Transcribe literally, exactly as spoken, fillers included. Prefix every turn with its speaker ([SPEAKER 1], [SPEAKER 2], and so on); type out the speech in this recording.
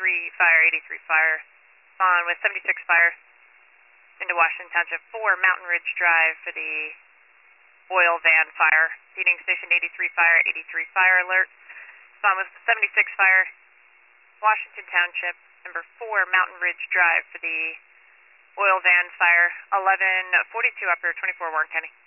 [SPEAKER 1] eighty-three fire, eighty-three fire. Spawn with seventy-six fire into Washington Township four, Mountain Ridge Drive for the oil van fire. Heating station eighty-three fire, eighty-three fire alert. Spawn with seventy-six fire, Washington Township, number four, Mountain Ridge Drive for the oil van fire. eleven forty-two upper, twenty-four Warren County.